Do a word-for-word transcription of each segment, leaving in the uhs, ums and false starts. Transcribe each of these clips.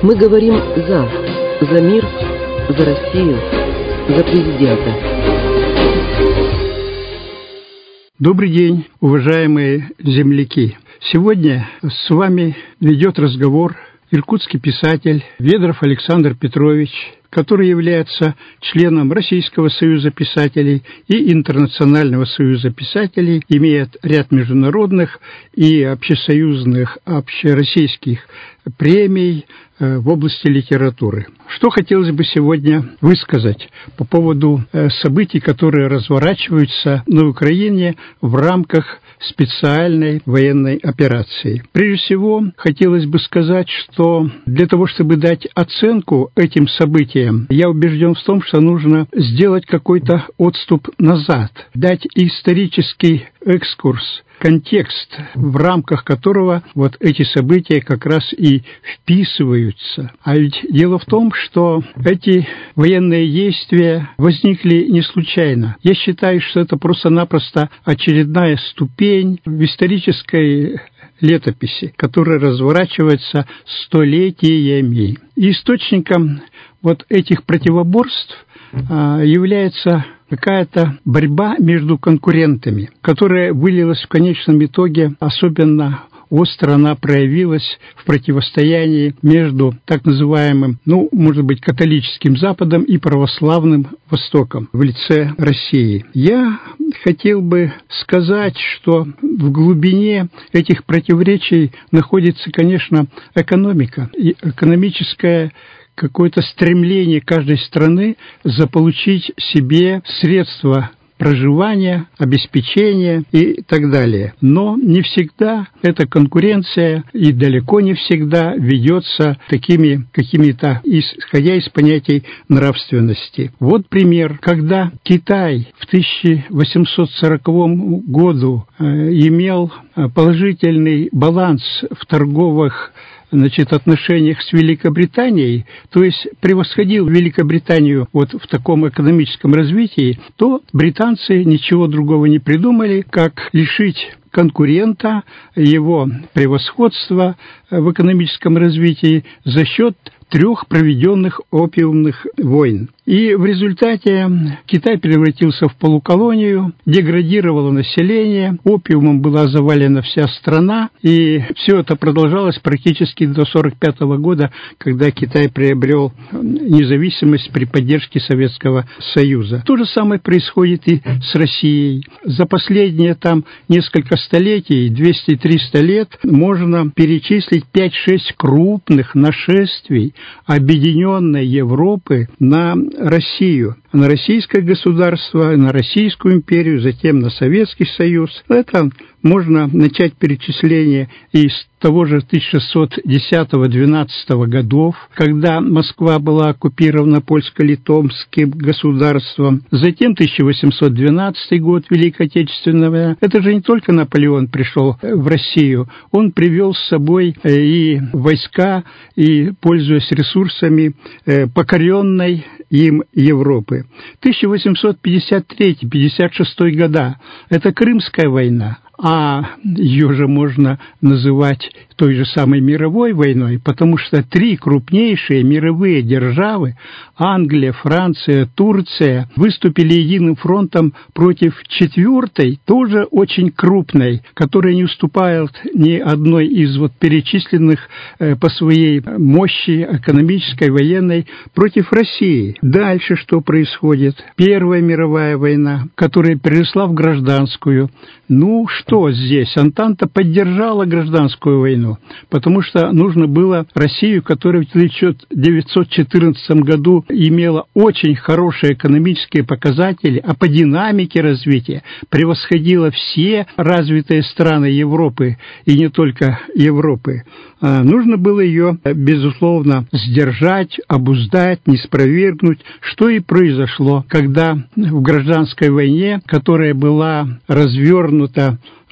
Мы говорим «за», за мир, за Россию, за президента. Добрый день, уважаемые земляки. Сегодня с вами ведет разговор иркутский писатель Ведров Александр Петрович, который является членом Российского союза писателей и Интернационального союза писателей, имеет ряд международных и общесоюзных, общероссийских премий в области литературы. Что хотелось бы сегодня высказать по поводу событий, которые разворачиваются на Украине в рамках специальной военной операции. Прежде всего, хотелось бы сказать, что для того, чтобы дать оценку этим событиям, я убежден в том, что нужно сделать какой-то отступ назад, дать исторический экскурс, контекст, в рамках которого вот эти события как раз и вписываются. А ведь дело в том, что эти военные действия возникли не случайно. Я считаю, что это просто-напросто очередная ступень в исторической летописи, которая разворачивается столетиями. И источником вот этих противоборств а, является какая-то борьба между конкурентами, которая вылилась в конечном итоге, особенно остро она проявилась в противостоянии между так называемым, ну, может быть, католическим Западом и православным Востоком в лице России. Я хотел бы сказать, что в глубине этих противоречий находится, конечно, экономика и экономическая какое-то стремление каждой страны заполучить себе средства проживания, обеспечения и так далее. Но не всегда эта конкуренция и далеко не всегда ведется такими какими-то, исходя из понятий нравственности. Вот пример. Когда Китай в тысяча восемьсот сороковом году э, имел положительный баланс в торговых значит, отношениях с Великобританией, то есть превосходил Великобританию вот в таком экономическом развитии, то британцы ничего другого не придумали, как лишить конкурента его превосходства в экономическом развитии за счет трех проведенных опиумных войн. И в результате Китай превратился в полуколонию, деградировало население, опиумом была завалена вся страна, и все это продолжалось практически до сорок пятого года, когда Китай приобрел независимость при поддержке Советского Союза. То же самое происходит и с Россией. За последние там несколько столетий, двести-триста лет, можно перечислить пять-шесть крупных нашествий объединенной Европы на Россию, на российское государство, на Российскую империю, затем на Советский Союз. Это можно начать перечисление из того же тысяча шестьсот десятого-двенадцатого годов, когда Москва была оккупирована польско-литовским государством. Затем тысяча восемьсот двенадцатый год, Великая Отечественная война. Это же не только Наполеон пришел в Россию, он привел с собой и войска, и, пользуясь ресурсами покоренной им Европы. тысяча восемьсот пятьдесят третий — пятьдесят шестой года – это Крымская война, а ее же можно называть той же самой мировой войной, потому что три крупнейшие мировые державы – Англия, Франция, Турция – выступили единым фронтом против четвертой, тоже очень крупной, которая не уступает ни одной из вот перечисленных э, по своей мощи экономической, военной, против России. Дальше что происходит? Первая мировая война, которая переросла в гражданскую. Ну что здесь? Антанта поддержала гражданскую войну, потому что нужно было Россию, которая в тысяча девятьсот четырнадцатом году имела очень хорошие экономические показатели, а по динамике развития превосходила все развитые страны Европы, и не только Европы. Нужно было ее, безусловно, сдержать, обуздать, не спровергнуть, что и произошло, когда в гражданской войне, которая была развернута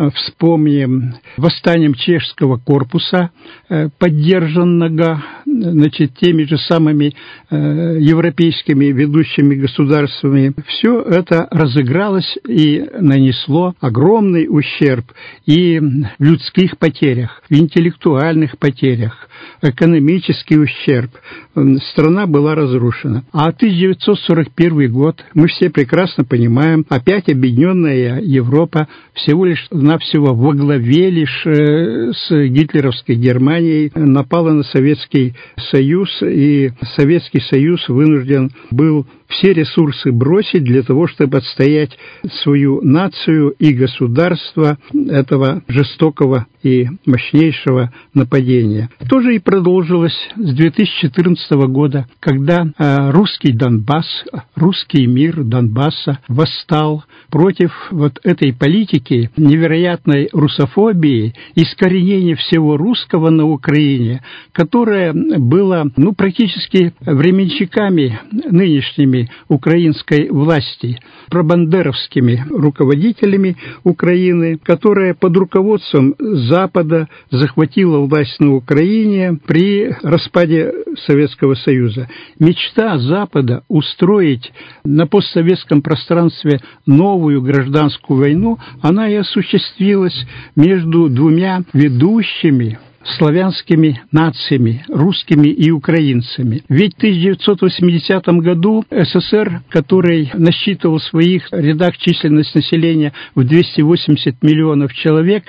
вспомним восстанием чешского корпуса, поддержанного, значит, теми же самыми европейскими ведущими государствами. Все это разыгралось и нанесло огромный ущерб и в людских потерях, в интеллектуальных потерях, экономический ущерб. Страна была разрушена. А тысяча девятьсот сорок первый год, мы все прекрасно понимаем, опять объединенная Европа всего лишь навсего во главе лишь с гитлеровской Германией напала на Советский Союз, и Советский Союз вынужден был все ресурсы бросить для того, чтобы отстоять свою нацию и государство этого жестокого и мощнейшего нападения. То же и продолжилось с две тысячи четырнадцатого года, когда русский Донбасс, русский мир Донбасса восстал против вот этой политики невероятной русофобии, искоренения всего русского на Украине, которое было, ну, практически временщиками нынешними украинской власти, пробандеровскими руководителями Украины, которая под руководством Запада захватила власть на Украине при распаде Советского Союза. Мечта Запада устроить на постсоветском пространстве новую гражданскую войну, она и осуществилась между двумя ведущими славянскими нациями, русскими и украинцами. Ведь в тысяча девятьсот восьмидесятом году СССР, который насчитывал в своих рядах численность населения в двести восемьдесят миллионов человек,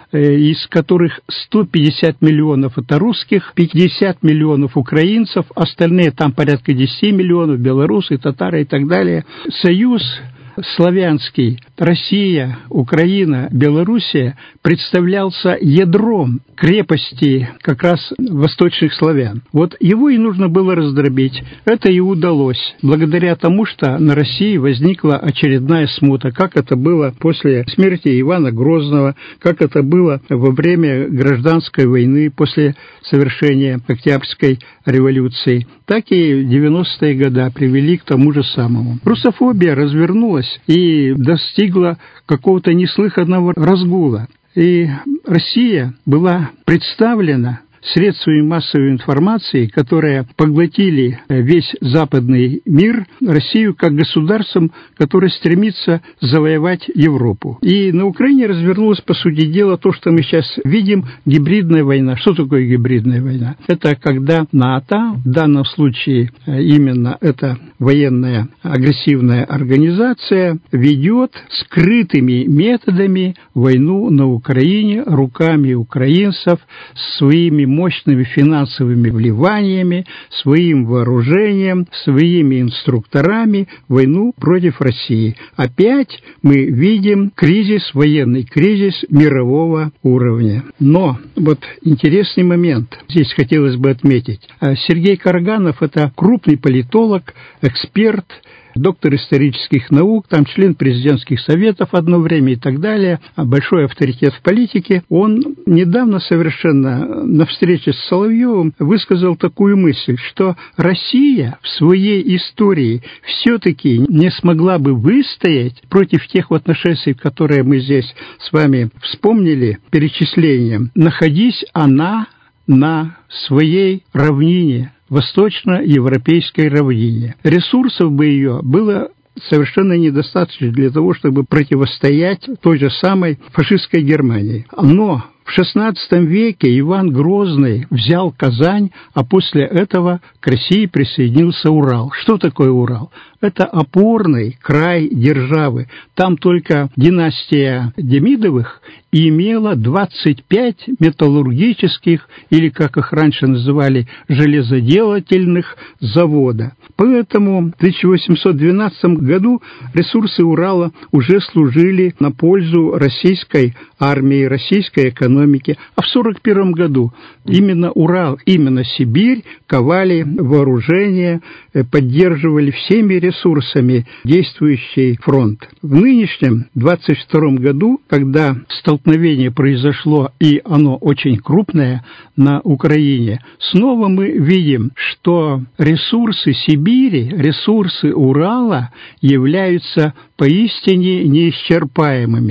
из которых сто пятьдесят миллионов это русских, пятьдесят миллионов украинцев, остальные там порядка десять миллионов, белорусы, татары и так далее. Союз славянский, Россия, Украина, Белоруссия представлялся ядром крепости как раз восточных славян. Вот его и нужно было раздробить. Это и удалось, благодаря тому, что на России возникла очередная смута, как это было после смерти Ивана Грозного, как это было во время гражданской войны после совершения Октябрьской революции, так и девяностые годы привели к тому же самому. Русофобия развернулась и достигла какого-то неслыханного разгула. И Россия была представлена средствами массовой информации, которые поглотили весь западный мир, Россию как государством, которое стремится завоевать Европу. И на Украине развернулась, по сути дела, то, что мы сейчас видим, гибридная война. Что такое гибридная война? Это когда НАТО, в данном случае именно эта военная агрессивная организация, ведет скрытыми методами войну на Украине руками украинцев, своими мощными финансовыми вливаниями, своим вооружением, своими инструкторами войну против России. Опять мы видим кризис, военный кризис мирового уровня. Но вот интересный момент здесь хотелось бы отметить. Сергей Карганов – это крупный политолог, эксперт, доктор исторических наук, там член президентских советов одно время и так далее, большой авторитет в политике. Он недавно совершенно на встрече с Соловьевым высказал такую мысль, что Россия в своей истории все-таки не смогла бы выстоять против тех вот нашествий, которые мы здесь с вами вспомнили перечислением, находись она на своей равнине, восточноевропейской равнине. Ресурсов бы ее было совершенно недостаточно для того, чтобы противостоять той же самой фашистской Германии. Но в шестнадцатом веке Иван Грозный взял Казань, а после этого к России присоединился Урал. Что такое Урал? Это опорный край державы. Там только династия Демидовых имела двадцать пять металлургических, или, как их раньше называли, железоделательных завода. Поэтому в тысяча восемьсот двенадцатом году ресурсы Урала уже служили на пользу российской армии, российской экономики. А в сорок первом году именно Урал, именно Сибирь ковали вооружение, поддерживали всеми ресурсами действующий фронт. В нынешнем двадцать втором году, когда столкновение произошло, и оно очень крупное на Украине, снова мы видим, что ресурсы Сибири, ресурсы Урала являются поистине неисчерпаемыми.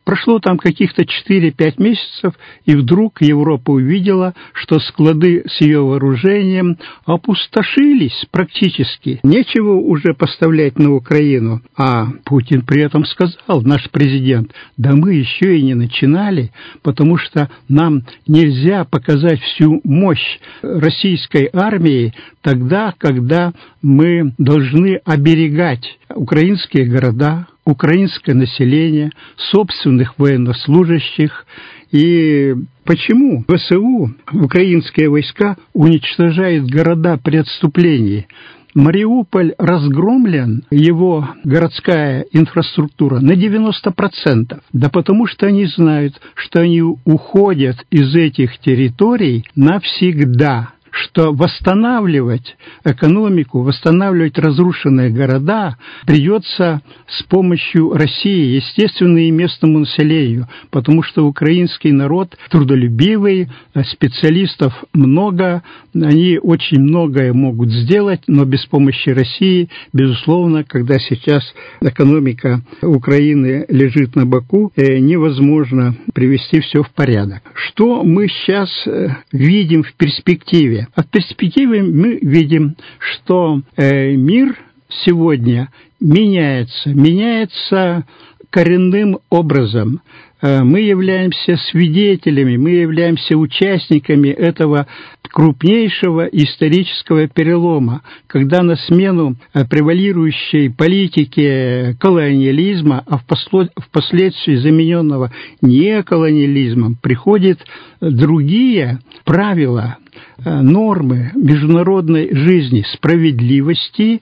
Прошло там каких-то четыре-пять месяцев, и вдруг Европа увидела, что склады с ее вооружением опустошились практически. Нечего уже поставлять на Украину. А Путин при этом сказал, наш президент, да мы еще и не начинали, потому что нам нельзя показать всю мощь российской армии тогда, когда мы должны оберегать украинские города, украинское население, собственных военнослужащих. И почему ВСУ, украинские войска, уничтожают города при отступлении? Мариуполь разгромлен, его городская инфраструктура на девяносто процентов. Да потому что они знают, что они уходят из этих территорий навсегда, что восстанавливать экономику, восстанавливать разрушенные города придется с помощью России, естественно, и местному населению, потому что украинский народ трудолюбивый, специалистов много, они очень многое могут сделать, но без помощи России, безусловно, когда сейчас экономика Украины лежит на боку, невозможно привести все в порядок. Что мы сейчас видим в перспективе? А в перспективе мы видим, что э, мир сегодня меняется, меняется коренным образом. Э, мы являемся свидетелями, мы являемся участниками этого крупнейшего исторического перелома, когда на смену превалирующей политике колониализма, а впоследствии замененного неколониализмом, приходят другие правила, нормы международной жизни, справедливости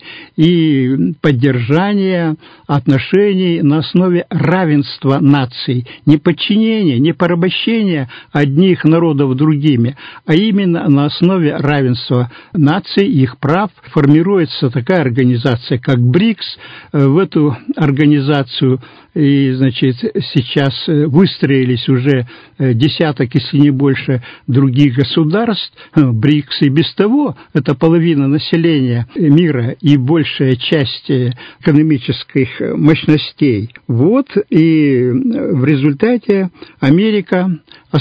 и поддержания отношений на основе равенства наций, не подчинения, не порабощения одних народов другими, а именно на основе равенства наций, их прав. Формируется такая организация, как БРИКС. В эту организацию и, значит, сейчас выстроились уже десяток, если не больше, других государств. БРИКС и без того это половина населения мира и большая часть экономических мощностей. Вот и в результате Америка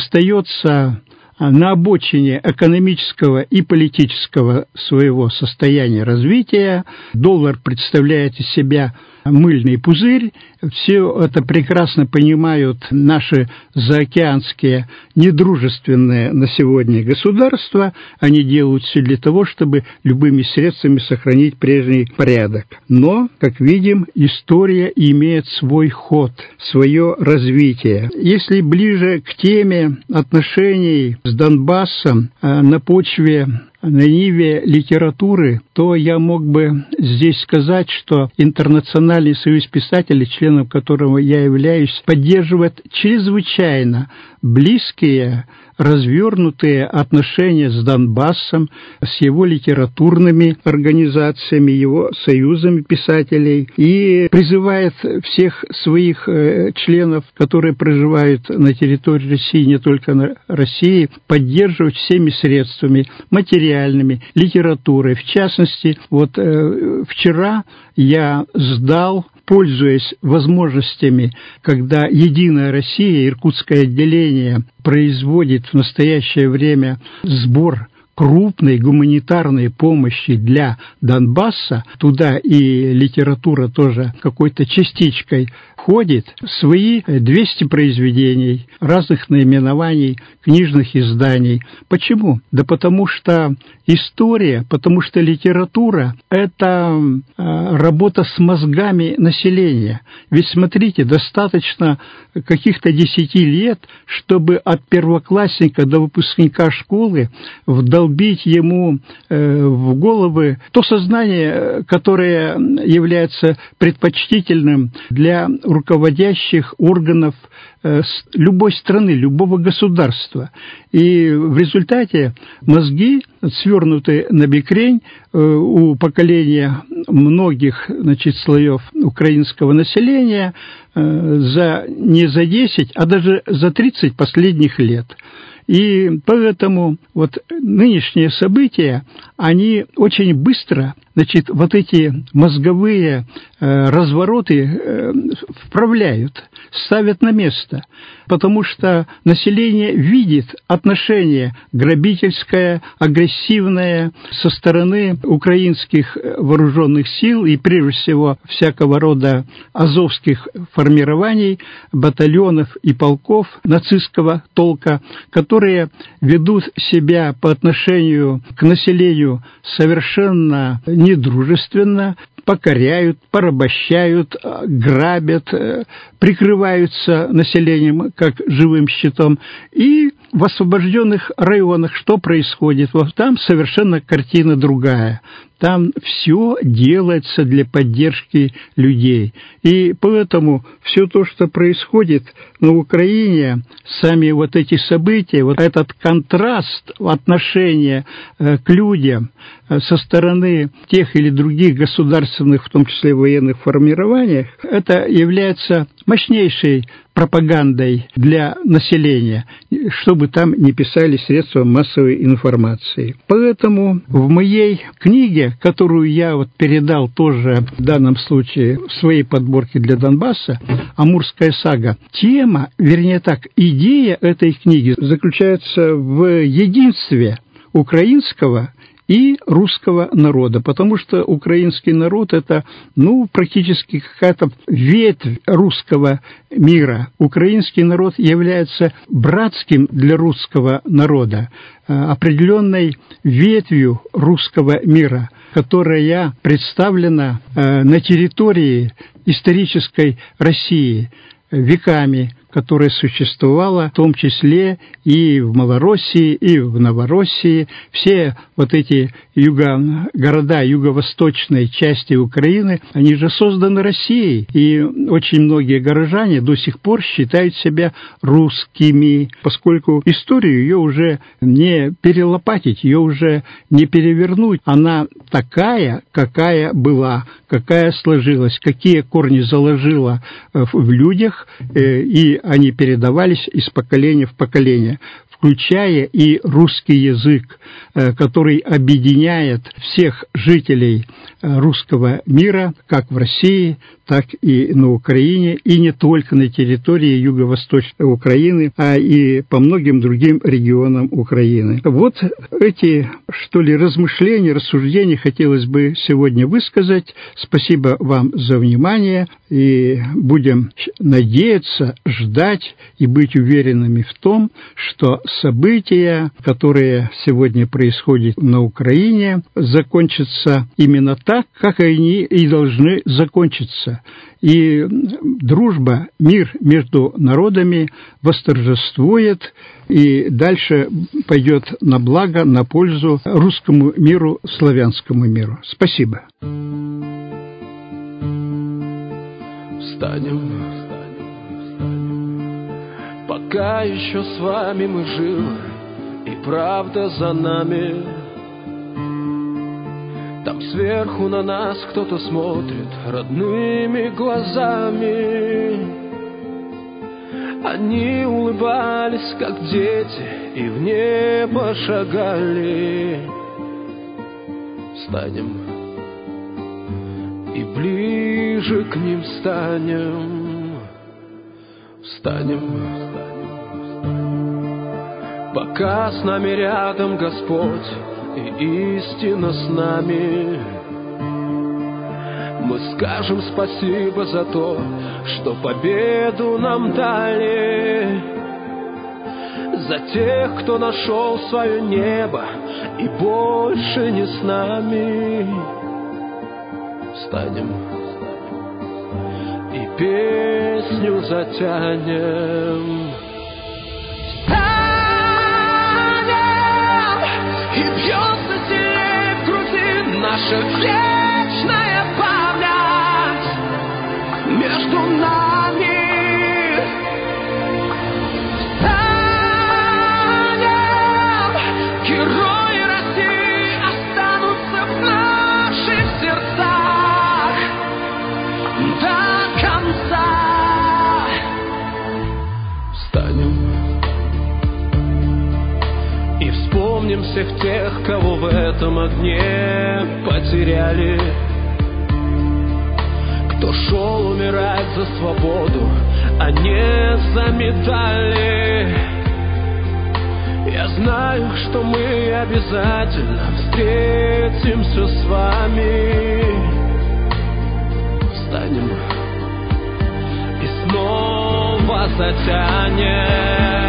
остается на обочине экономического и политического своего состояния развития. Доллар представляет из себя мыльный пузырь. Все это прекрасно понимают наши заокеанские недружественные на сегодня государства. Они делают все для того, чтобы любыми средствами сохранить прежний порядок. Но, как видим, история имеет свой ход, свое развитие. Если ближе к теме отношений с Донбассом на почве на ниве литературы, то я мог бы здесь сказать, что Интернациональный союз писателей, членом которого я являюсь, поддерживает чрезвычайно близкие, развернутые отношения с Донбассом, с его литературными организациями, его союзами писателей, и призывает всех своих членов, которые проживают на территории России, не только на России, поддерживать всеми средствами, материальными, литературой. В частности, вот э, вчера я сдал, пользуясь возможностями, когда «Единая Россия», иркутское отделение, производит в настоящее время сбор крупной гуманитарной помощи для Донбасса, туда и литература тоже какой-то частичкой входит, свои двести произведений, разных наименований, книжных изданий. Почему? Да потому что история, потому что литература – это работа с мозгами населения. Ведь, смотрите, достаточно каких-то десяти лет, чтобы от первоклассника до выпускника школы вдолбить ему в головы то сознание, которое является предпочтительным для руководящих органов любой страны, любого государства. И в результате мозги, свернутые на бекрень, у поколения многих, значит, слоев украинского населения за, не за десять, а даже за тридцать последних лет. И поэтому вот нынешние события, они очень быстро значит, вот эти мозговые э, развороты э, вправляют, ставят на место, потому что население видит отношение грабительское, агрессивное со стороны украинских вооруженных сил и, прежде всего, всякого рода азовских формирований, батальонов и полков нацистского толка, которые ведут себя по отношению к населению совершенно недружественно, покоряют, порабощают, грабят, прикрываются населением как живым щитом. И в освобожденных районах что происходит? Вот там совершенно картина другая. Там все делается для поддержки людей. И поэтому все то, что происходит на Украине, сами вот эти события, вот этот контраст отношения к людям со стороны тех или других государственных, в том числе военных формирований, это является мощнейшей пропагандой для населения, чтобы там не писали средства массовой информации. Поэтому в моей книге, которую я вот передал тоже в данном случае в своей подборке для Донбасса, «Амурская сага», тема, вернее так, идея этой книги заключается в единстве украинского и русского народа, потому что украинский народ – это, ну, практически какая-то ветвь русского мира. Украинский народ является братским для русского народа, определенной ветвью русского мира, которая представлена на территории исторической России веками, которая существовала, в том числе и в Малороссии, и в Новороссии. Все вот эти юго, города юго-восточной части Украины, они же созданы Россией. И очень многие горожане до сих пор считают себя русскими, поскольку историю ее уже не перелопатить, ее уже не перевернуть. Она такая, какая была, какая сложилась, какие корни заложила в людях, и они передавались из поколения в поколение, включая и русский язык, который объединяет всех жителей русского мира, как в России, так и на Украине, и не только на территории юго-восточной Украины, а и по многим другим регионам Украины. Вот эти, что ли, размышления, рассуждения хотелось бы сегодня высказать. Спасибо вам за внимание, и будем надеяться, ждать и быть уверенными в том, что события, которые сегодня происходят на Украине, закончатся именно так, как они и должны закончиться. И дружба, мир между народами восторжествует и дальше пойдет на благо, на пользу русскому миру, славянскому миру. Спасибо. Встанем, пока еще с вами мы живы, и правда за нами. Там сверху на нас кто-то смотрит родными глазами. Они улыбались, как дети, и в небо шагали. Встанем и ближе к ним станем. Встанем, пока с нами рядом Господь и истина с нами. Мы скажем спасибо за то, что победу нам дали, за тех, кто нашел свое небо и больше не с нами. Встанем и песню затянем. Наша вечная память между нами. Встанем, герои России останутся в наших сердцах до конца. Встанем и вспомним Вспомним всех тех, кого в этом огне потеряли, кто шел умирать за свободу, а не за медали. Я знаю, что мы обязательно встретимся с вами, встанем и снова затянем.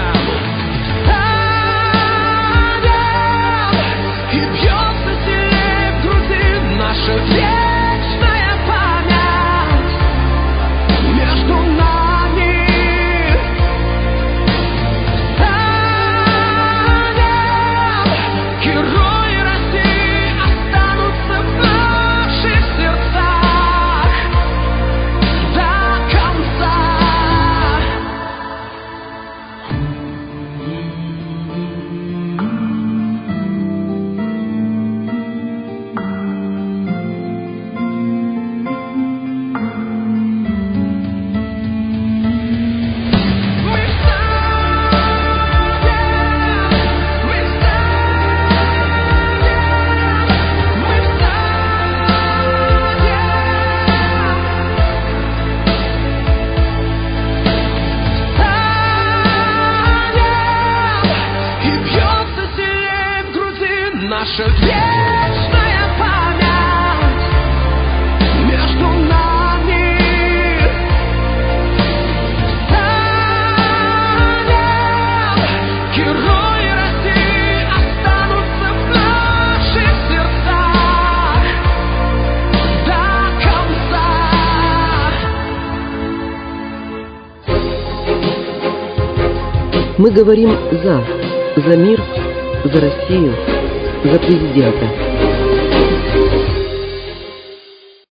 Наша вечная память между нами. Станем, герои России останутся в наших сердцах до конца. Наша вечная память между нами. Станем, герои России останутся в наших сердцах до конца. Мы говорим «за», за мир, за Россию, за президента.